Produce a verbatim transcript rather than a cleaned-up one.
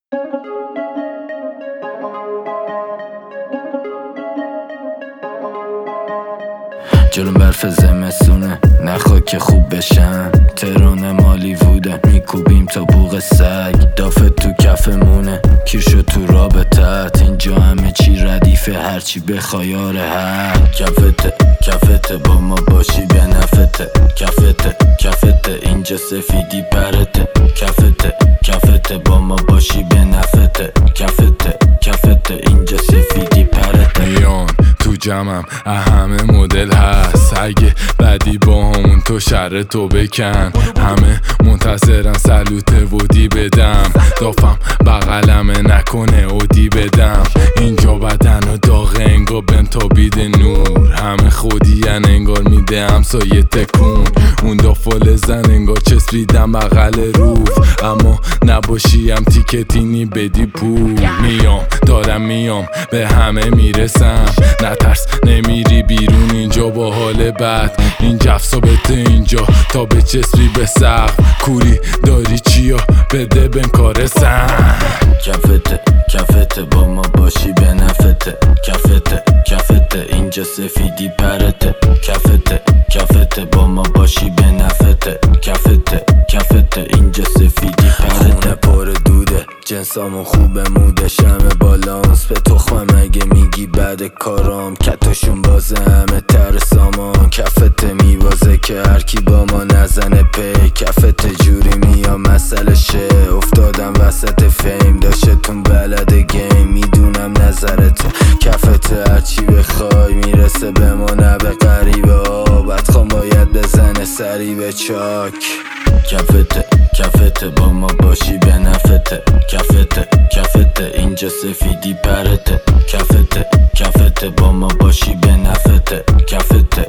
جلوم برف زمستونه نخوا که خوب بشن، تهران مالیووده میکوبیم تا بوق سگ، دافت تو کفمونه کیر شد تو رابطت، اینجا همه چی ردیفه هرچی بخوای راحت. کفته کفته با ما باشی به نفته، کفته کفته اینجا سفیدی پرته، کفته کفته با ما باشی به نفته، کفته کفته اینجا سفیدی پرته. میان تو جمعم همه مدل هست، اگه بعدی با همون تو شر تو بکن، همه منتظرن سلوته ودی بدم، دافم بغلمه نکنه اودی بدم، اینجا بدن و داغ انگار بهم تابید نور، همه خودین انگار میده همسایه تکون، اون دافال زن انگار چسبیدم بغل روف، اما نباشی هم تیکتینی بدی پول. میام دارم میام به همه میرسم، نترس نمیری بیرون اینجا با حال بد، این جف ثابته اینجا تا به چسبی به سقف، کوری داری چیا بده بهم کارسن. کفته کفته با ما باشی به نفته، کفته کفته اینجا سفیدی پرته، کفته کفته با ما باشی به نفته، کفته کفته اینجا سفیدی پرته. خونه پر دوده جنسامون خوبه موده شمه بالانس به تخمم اگه میگی بعد کارام، کتاشون بازه همه تر سامان، کفته میبازه که هرکی با ما نزنه پی، کفته جوری میام مسئله شه، افتادم وسط فیم داشتتون بلده گیم، میدونم نظرت کفته هرچی بخوای میرسه به ما نه به غریبه ها، بدخوام باید بزنه سری به چاک. کفته کفته با ما باشی به نفته، کفته کفته اینجا سفیدی پرته، کفته کفته با ما باشی به نفته، کفته